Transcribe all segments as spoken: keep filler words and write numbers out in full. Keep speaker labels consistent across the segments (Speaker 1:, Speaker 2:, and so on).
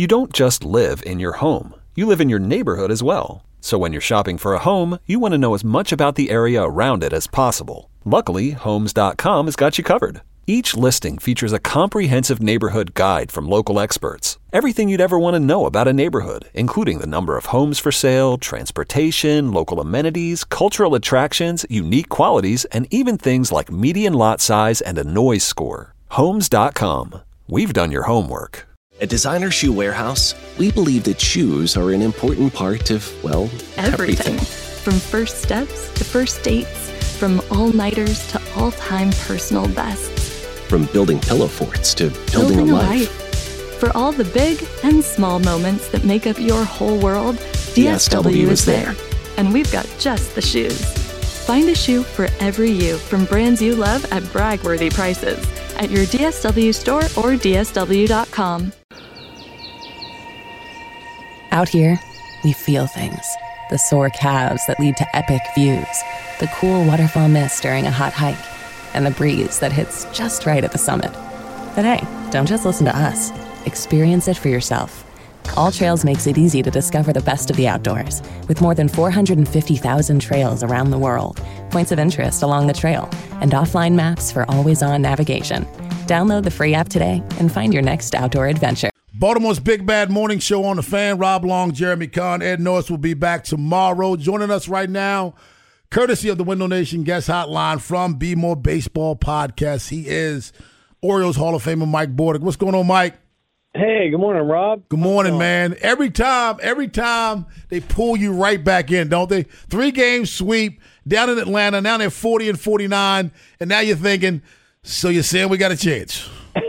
Speaker 1: You don't just live in your home. You live in your neighborhood as well. So when you're shopping for a home, you want to know as much about the area around it as possible. Luckily, Homes dot com has got you covered. Each listing features a comprehensive neighborhood guide from local experts. Everything you'd ever want to know about a neighborhood, including the number of homes for sale, transportation, local amenities, cultural attractions, unique qualities, and even things like median lot size and a noise score. Homes dot com. We've done your homework.
Speaker 2: At Designer Shoe Warehouse, we believe that shoes are an important part of, well, everything.
Speaker 3: everything. From first steps to first dates, from all-nighters to all-time personal bests.
Speaker 2: From building pillow forts to building,
Speaker 3: building
Speaker 2: a,
Speaker 3: a
Speaker 2: life.
Speaker 3: life. For all the big and small moments that make up your whole world, D S W is there. And we've got just the shoes. Find a shoe for every you from brands you love at brag-worthy prices at your D S W store or D S W dot com.
Speaker 4: Out here, we feel things. The sore calves that lead to epic views, the cool waterfall mist during a hot hike, and the breeze that hits just right at the summit. But hey, don't just listen to us. Experience it for yourself. All Trails makes it easy to discover the best of the outdoors, with more than four hundred fifty thousand trails around the world, points of interest along the trail, and offline maps for always-on navigation. Download the free app today and find your next outdoor adventure.
Speaker 5: Baltimore's Big Bad Morning Show on the Fan. Rob Long, Jeremy Kahn, Ed Norris will be back tomorrow. Joining us right now, courtesy of the Window Nation Guest Hotline from Be More Baseball Podcast, he is Orioles Hall of Famer Mike Bordick. What's going on, Mike?
Speaker 6: Hey, good morning, Rob.
Speaker 5: Good morning, man. Every time, every time they pull you right back in, don't they? Three game sweep down in Atlanta. Now they're forty and forty-nine, and now you're thinking, so you're saying we got a chance?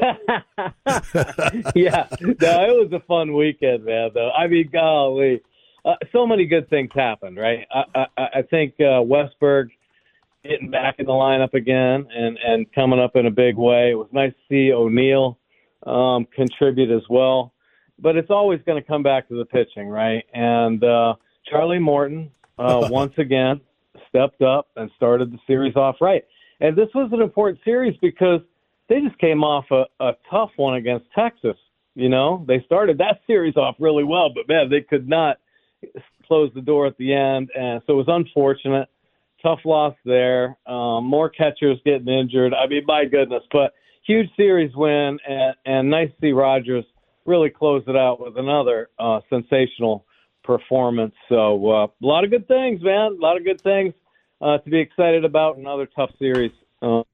Speaker 6: Yeah, no, it was a fun weekend, man. Though I mean, golly, uh, so many good things happened, right? I, I, I think uh, Westberg getting back in the lineup again and, and coming up in a big way. It was nice to see O'Neill um, contribute as well, but it's always going to come back to the pitching, right? And uh, Charlie Morton uh, once again stepped up and started the series off right. And this was an important series because they just came off a, a tough one against Texas. You know, they started that series off really well, but man, they could not close the door at the end. And so it was unfortunate. Tough loss there. Um, more catchers getting injured. I mean, my goodness, but huge series win, and, and nice to see Rogers really close it out with another uh, sensational performance. So uh, a lot of good things, man. A lot of good things uh, to be excited about. Another tough series. Uh,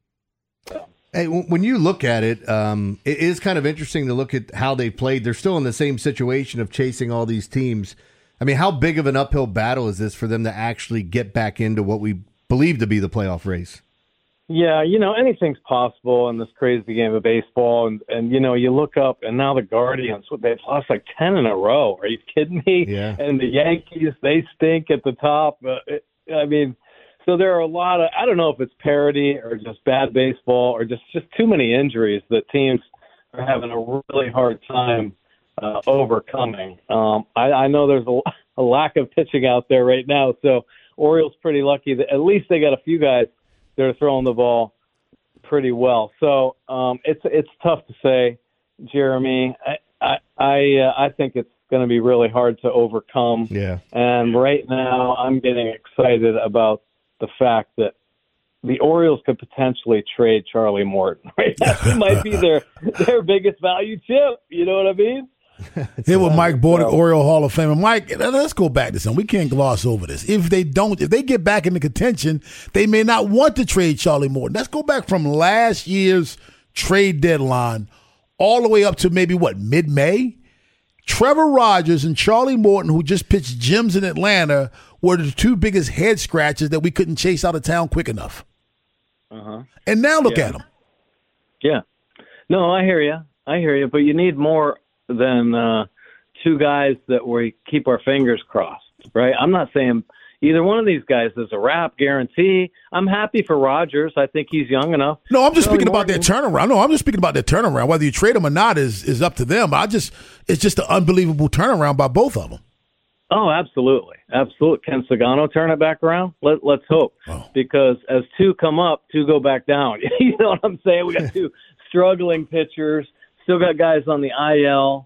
Speaker 7: Hey, when you look at it, um, it is kind of interesting to look at how they played. They're still in the same situation of chasing all these teams. I mean, how big of an uphill battle is this for them to actually get back into what we believe to be the playoff race?
Speaker 6: Yeah, you know, anything's possible in this crazy game of baseball. And, and you know, you look up, and now the Guardians, they've lost like ten in a row. Are you kidding me?
Speaker 7: Yeah.
Speaker 6: And the Yankees, they stink at the top. Uh, it, I mean, so there are a lot of, I don't know if it's parity or just bad baseball or just, just too many injuries that teams are having a really hard time uh, overcoming. Um, I, I know there's a, a lack of pitching out there right now, so Orioles pretty lucky that at least they got a few guys that are throwing the ball pretty well. So um, it's it's tough to say, Jeremy. I I I, uh, I think it's going to be really hard to overcome.
Speaker 7: Yeah.
Speaker 6: And right now I'm getting excited about the fact that the Orioles could potentially trade Charlie Morton. Right? That might be their their biggest value chip. You know what I mean?
Speaker 5: Here with Mike Bordick, Oriole Hall of Famer. Mike, let's go back to something. We can't gloss over this. If they don't, if they get back into contention, they may not want to trade Charlie Morton. Let's go back from last year's trade deadline all the way up to maybe, what, mid-May? Trevor Rogers and Charlie Morton, who just pitched gyms in Atlanta, were the two biggest head scratches that we couldn't chase out of town quick enough.
Speaker 6: Uh-huh.
Speaker 5: And now look
Speaker 6: yeah.
Speaker 5: at them.
Speaker 6: Yeah. No, I hear you. I hear you. But you need more than uh, two guys that we keep our fingers crossed, right? I'm not saying either one of these guys is a wrap guarantee. I'm happy for Rogers. I think he's young enough.
Speaker 5: No, I'm just
Speaker 6: Charlie
Speaker 5: speaking
Speaker 6: Morton,
Speaker 5: about their turnaround. No, I'm just speaking about their turnaround. Whether you trade them or not is is up to them. I just it's just an unbelievable turnaround by both of them.
Speaker 6: Oh, absolutely. Absolutely. Can Sagano turn it back around? Let, let's hope.
Speaker 5: Oh.
Speaker 6: Because as two come up, two go back down. You know what I'm saying? We got two struggling pitchers, still got guys on the I L.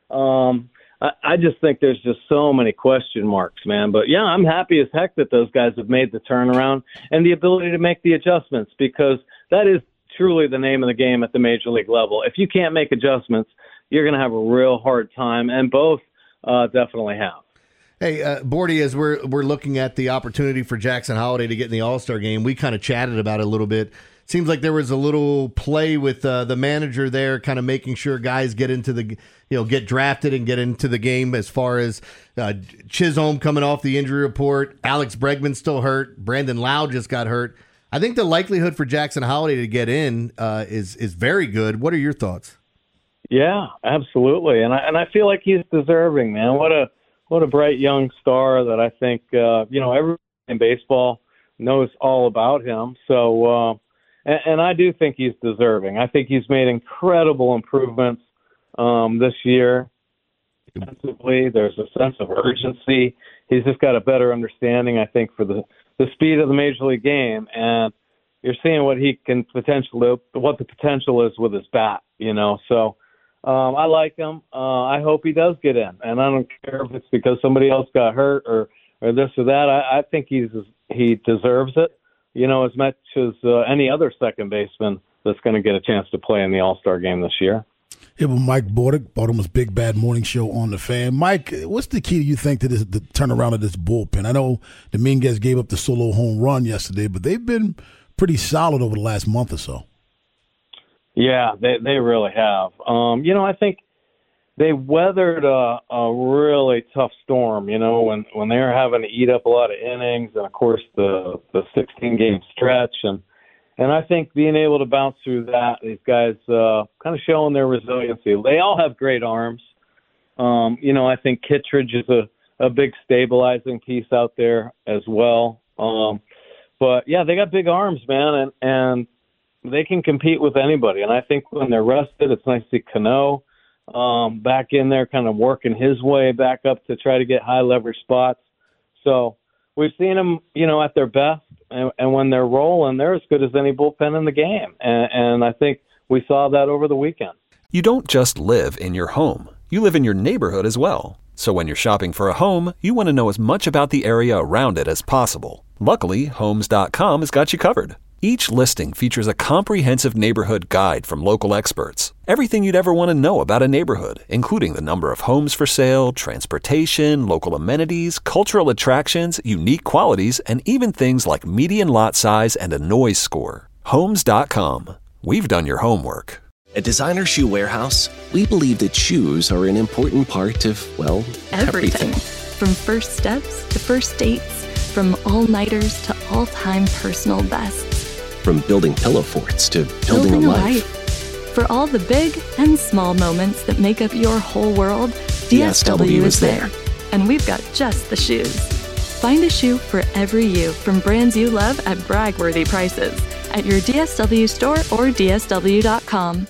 Speaker 6: Um, I, I just think there's just so many question marks, man. But, yeah, I'm happy as heck that those guys have made the turnaround and the ability to make the adjustments, because that is truly the name of the game at the major league level. If you can't make adjustments, you're going to have a real hard time, and both uh, definitely have.
Speaker 7: Hey, uh, Bordy, as we're we're looking at the opportunity for Jackson Holliday to get in the All-Star game, we kind of chatted about it a little bit. Seems like there was a little play with uh, the manager there, kind of making sure guys get into the, you know, get drafted and get into the game. As far as uh, Chisholm coming off the injury report, Alex Bregman still hurt, Brandon Lau just got hurt. I think the likelihood for Jackson Holliday to get in uh, is is very good. What are your thoughts?
Speaker 6: Yeah, absolutely, and I and I feel like he's deserving, man. What a What a bright young star that I think, uh, you know, everyone in baseball knows all about him. So, uh, and, and I do think he's deserving. I think he's made incredible improvements um, this year. Defensively, there's a sense of urgency. He's just got a better understanding, I think, for the, the speed of the Major League game. And you're seeing what he can potentially, what the potential is with his bat, you know, so. Um, I like him. Uh, I hope he does get in, and I don't care if it's because somebody else got hurt or, or this or that. I, I think he's he deserves it, you know, as much as uh, any other second baseman that's going to get a chance to play in the All-Star game this year.
Speaker 5: It was Mike Bordick, Baltimore's Big Bad Morning Show on the Fan. Mike, what's the key, you think, to this, the turnaround of this bullpen? I know Dominguez gave up the solo home run yesterday, but they've been pretty solid over the last month or so.
Speaker 6: Yeah, they they really have. Um, you know, I think they weathered a, a really tough storm, you know, when, when they were having to eat up a lot of innings and, of course, the the sixteen-game stretch. And, and I think being able to bounce through that, these guys uh, kind of showing their resiliency. They all have great arms. Um, you know, I think Kittredge is a, a big stabilizing piece out there as well. Um, but, yeah, they got big arms, man, and, and they can compete with anybody. And I think when they're rested, it's nice to see Cano um, back in there kind of working his way back up to try to get high leverage spots. So we've seen them, you know, at their best. And, and when they're rolling, they're as good as any bullpen in the game. And, and I think we saw that over the weekend.
Speaker 1: You don't just live in your home. You live in your neighborhood as well. So when you're shopping for a home, you want to know as much about the area around it as possible. Luckily, Homes dot com has got you covered. Each listing features a comprehensive neighborhood guide from local experts. Everything you'd ever want to know about a neighborhood, including the number of homes for sale, transportation, local amenities, cultural attractions, unique qualities, and even things like median lot size and a noise score. Homes dot com. We've done your homework.
Speaker 2: At Designer Shoe Warehouse, we believe that shoes are an important part of, well, everything.
Speaker 3: Everything. From first steps to first dates, from all-nighters to all-time personal bests.
Speaker 2: From building pillow forts to building,
Speaker 3: Building
Speaker 2: a
Speaker 3: a
Speaker 2: life.
Speaker 3: life. For all the big and small moments that make up your whole world, D S W is there. And we've got just the shoes. Find a shoe for every you from brands you love at brag-worthy prices at your D S W store or D S W dot com.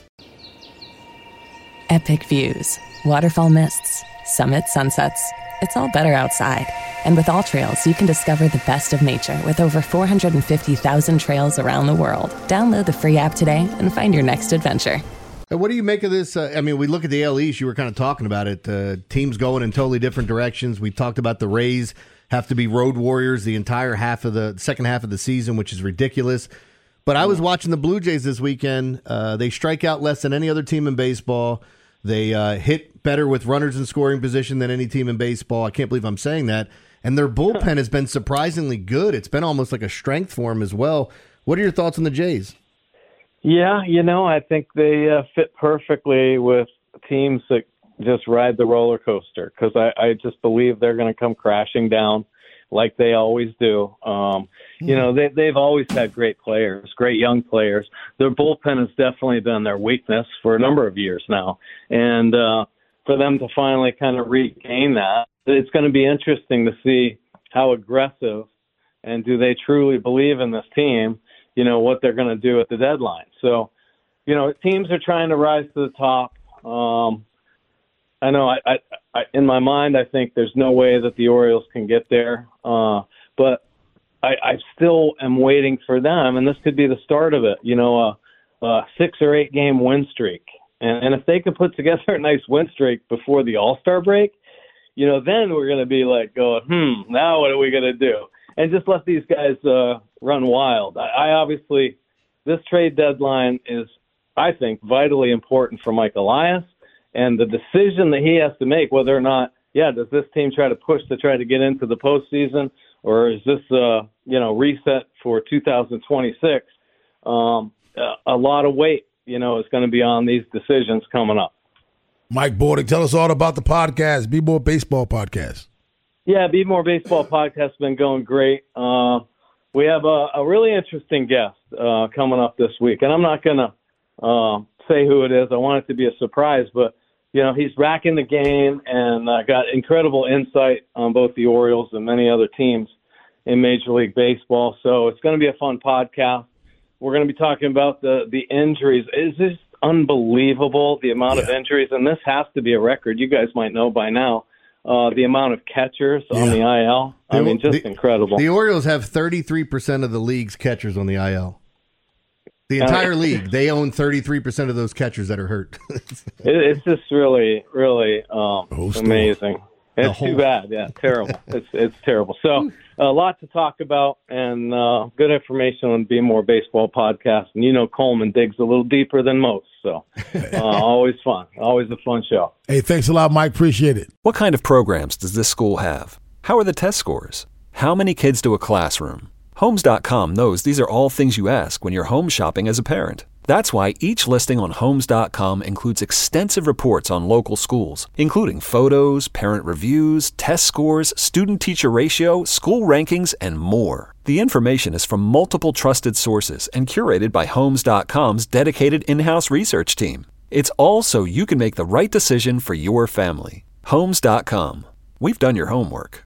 Speaker 4: Epic views, waterfall mists, summit sunsets. It's all better outside. And with All Trails, you can discover the best of nature with over four hundred fifty thousand trails around the world. Download the free app today and find your next adventure.
Speaker 7: And what do you make of this? Uh, I mean, we look at the A L East. You were kind of talking about it. Uh, teams going in totally different directions. We talked about the Rays have to be road warriors the entire half of the second half of the season, which is ridiculous. But I was watching the Blue Jays this weekend. Uh, they strike out less than any other team in baseball. They uh, hit better with runners in scoring position than any team in baseball. I can't believe I'm saying that. And their bullpen has been surprisingly good. It's been almost like a strength for them as well. What are your thoughts on the Jays?
Speaker 6: Yeah, you know, I think they uh, fit perfectly with teams that just ride the roller coaster, because I, I just believe they're going to come crashing down like they always do. Um, mm-hmm. You know, they, they've always had great players, great young players. Their bullpen has definitely been their weakness for a number of years now. And uh, for them to finally kind of regain that, it's going to be interesting to see how aggressive and do they truly believe in this team, you know, what they're going to do at the deadline. So, you know, teams are trying to rise to the top. Um, I know I, I, I, in my mind, I think there's no way that the Orioles can get there. Uh, but I, I still am waiting for them, and this could be the start of it, you know, a, a six or eight game win streak. And, and if they can put together a nice win streak before the All-Star break, you know, then we're going to be like going, hmm, now what are we going to do? And just let these guys uh, run wild. I, I obviously, this trade deadline is, I think, vitally important for Mike Elias. And the decision that he has to make, whether or not, yeah, does this team try to push to try to get into the postseason, or is this, uh, you know, reset for two thousand twenty-six? Um, a lot of weight, you know, is going to be on these decisions coming up.
Speaker 5: Mike Bordick, tell us all about the podcast, Be More Baseball Podcast.
Speaker 6: Yeah, Be More Baseball Podcast has been going great. Uh, we have a, a really interesting guest uh, coming up this week, and I'm not going to uh, say who it is. I want it to be a surprise, but, you know, he's racking the game and uh, got incredible insight on both the Orioles and many other teams in Major League Baseball. So it's going to be a fun podcast. We're going to be talking about the, the injuries. It's just unbelievable, the amount yeah. of injuries, and this has to be a record. You guys might know by now uh, the amount of catchers yeah. on the I L. I the, mean, just
Speaker 7: the,
Speaker 6: incredible.
Speaker 7: The Orioles have thirty-three percent of the league's catchers on the I L. The entire uh, league, they own thirty-three percent of those catchers that are hurt.
Speaker 6: it, it's just really, really um, amazing. It's too bad. Yeah, terrible. It's it's terrible. So a lot to talk about and uh, good information on Be More Baseball Podcast. And you know Coleman digs a little deeper than most. So uh, always fun. Always a fun show.
Speaker 5: Hey, thanks a lot, Mike. Appreciate it.
Speaker 1: What kind of programs does this school have? How are the test scores? How many kids do a classroom? Homes dot com knows these are all things you ask when you're home shopping as a parent. That's why each listing on Homes dot com includes extensive reports on local schools, including photos, parent reviews, test scores, student-teacher ratio, school rankings, and more. The information is from multiple trusted sources and curated by Homes dot com's dedicated in-house research team. It's all so you can make the right decision for your family. Homes dot com. We've done your homework.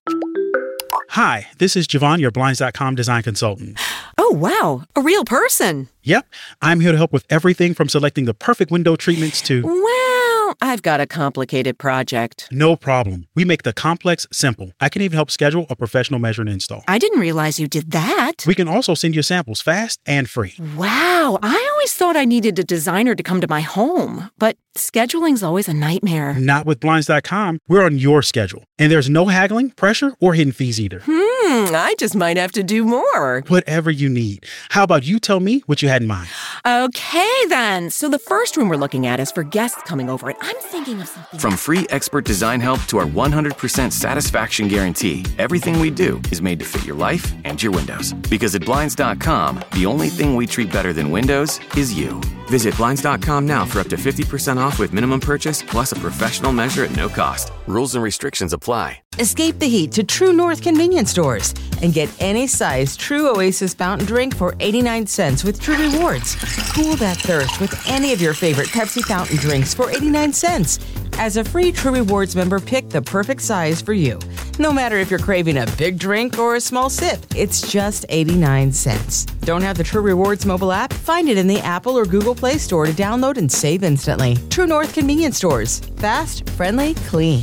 Speaker 8: Hi, this is Javon, your Blinds dot com design consultant.
Speaker 9: Oh, wow. A real person.
Speaker 8: Yep. I'm here to help with everything from selecting the perfect window treatments to...
Speaker 9: Well, I've got a complicated project.
Speaker 8: No problem. We make the complex simple. I can even help schedule a professional measure and install.
Speaker 9: I didn't realize you did that.
Speaker 8: We can also send you samples fast and free.
Speaker 9: Wow. I always thought I needed a designer to come to my home, but scheduling's always a nightmare.
Speaker 8: Not with Blinds dot com. We're on your schedule. And there's no haggling, pressure, or hidden fees either.
Speaker 9: Hmm, I just might have to do more.
Speaker 8: Whatever you need. How about you tell me what you had in mind?
Speaker 9: Okay, then. So the first room we're looking at is for guests coming over, and I'm thinking of something...
Speaker 10: From free expert design help to our one hundred percent satisfaction guarantee, everything we do is made to fit your life and your windows. Because at Blinds dot com, the only thing we treat better than windows is you. Visit Blinds dot com now for up to fifty percent off with minimum purchase plus a professional measure at no cost. Rules and restrictions apply.
Speaker 11: Escape the heat to True North convenience stores and get any size True Oasis fountain drink for eighty-nine cents with True Rewards. Cool that thirst with any of your favorite Pepsi fountain drinks for eighty-nine cents. As a free True Rewards member, pick the perfect size for you. No matter if you're craving a big drink or a small sip, it's just eighty-nine cents. Don't have the True Rewards mobile app? Find it in the Apple or Google Play Store to download and save instantly. True North convenience stores. Fast, friendly, clean.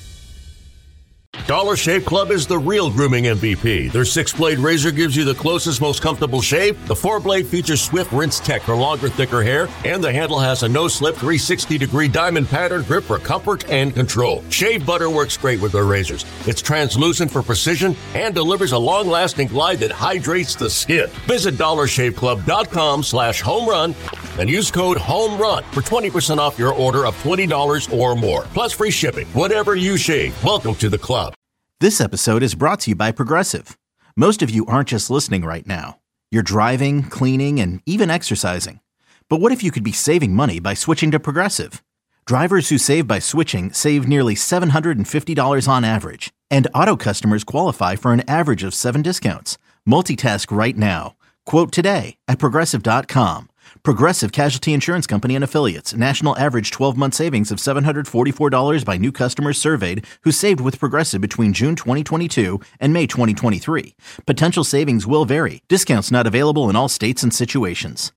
Speaker 12: Dollar Shave Club is the real grooming M V P. Their six-blade razor gives you the closest, most comfortable shave. The four-blade features swift rinse tech for longer, thicker hair. And the handle has a no-slip three hundred sixty degree diamond pattern grip for comfort and control. Shave butter works great with their razors. It's translucent for precision and delivers a long-lasting glide that hydrates the skin. Visit dollar shave club dot com slash home run and use code HOMERUN for twenty percent off your order of twenty dollars or more. Plus free shipping. Whatever you shave, welcome to the club.
Speaker 13: This episode is brought to you by Progressive. Most of you aren't just listening right now. You're driving, cleaning, and even exercising. But what if you could be saving money by switching to Progressive? Drivers who save by switching save nearly seven hundred fifty dollars on average. And auto customers qualify for an average of seven discounts. Multitask right now. Quote today at Progressive dot com. Progressive Casualty Insurance Company and Affiliates. National average twelve-month savings of seven hundred forty-four dollars by new customers surveyed who saved with Progressive between June twenty twenty-two and May twenty twenty-three. Potential savings will vary. Discounts not available in all states and situations.